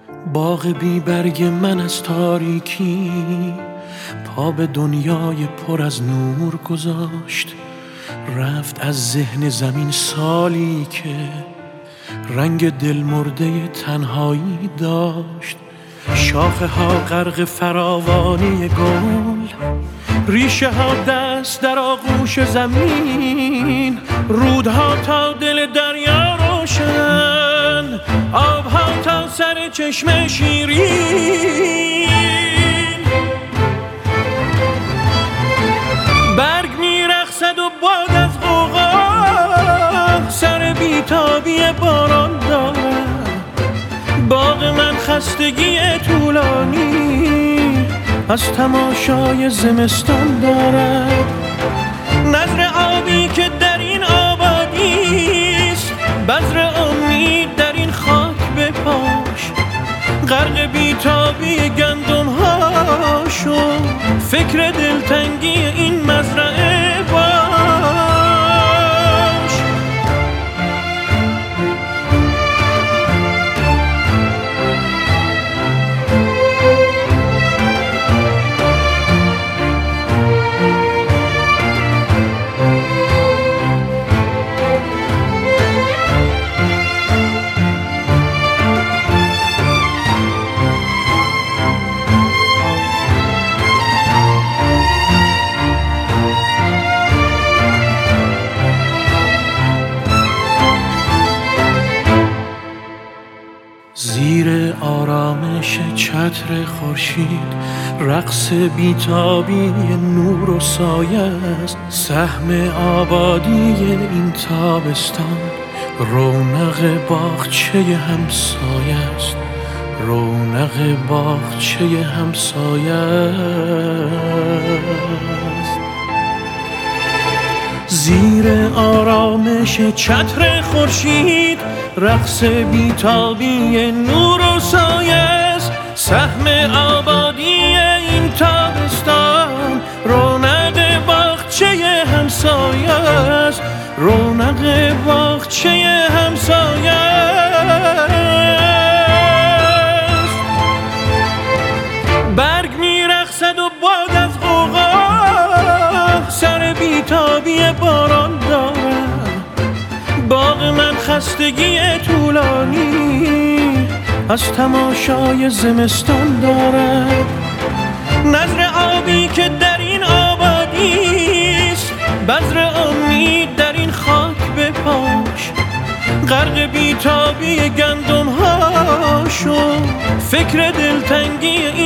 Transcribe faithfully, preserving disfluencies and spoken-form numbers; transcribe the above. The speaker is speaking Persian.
باغ بی برگ من از تاریکی پا به دنیای پر از نور گذاشت. رفت از ذهن زمین سالی که رنگ دل مرده تنهایی داشت. شاخه ها غرق فراوانی گل، ریشه ها دست در آغوش زمین، رودها تا دل دریا روشن، آبها تا سر چشم شیرین. برگ میرقصد و باد از غوغا سر بیتابی باران دارد. باغ من خستگی طولانی از تماشای زمستان دارد. نظر آبی که در این آبادیست، بذر امید در این خاک بپاش. غرق بیتابی گندم ها شو، فکر دلتنگی این مزرعه باش. زیر آرامش چتر خورشید رقص بیتابی نور و سایه است. سهم آبادی این تابستان رونق باغچه همسایه است. رونق باغچه همسایه است. زیر آرامش چتر خورشید رقص بیتابی نور و سایه است. سهم آبادی این تابستان رونق باغچه همسایه است. رونق باغچه همسایه است. برگ میرقصد و باد از غوغا سر بیتابی باران دارد. باغ من خستگی طولانی از تماشای زمستان دارد. نظر آبی که در این آبادیست، بذر امید در این خاک بپاش. غرق بیتابی گندم ها شو، فکر دلتنگی این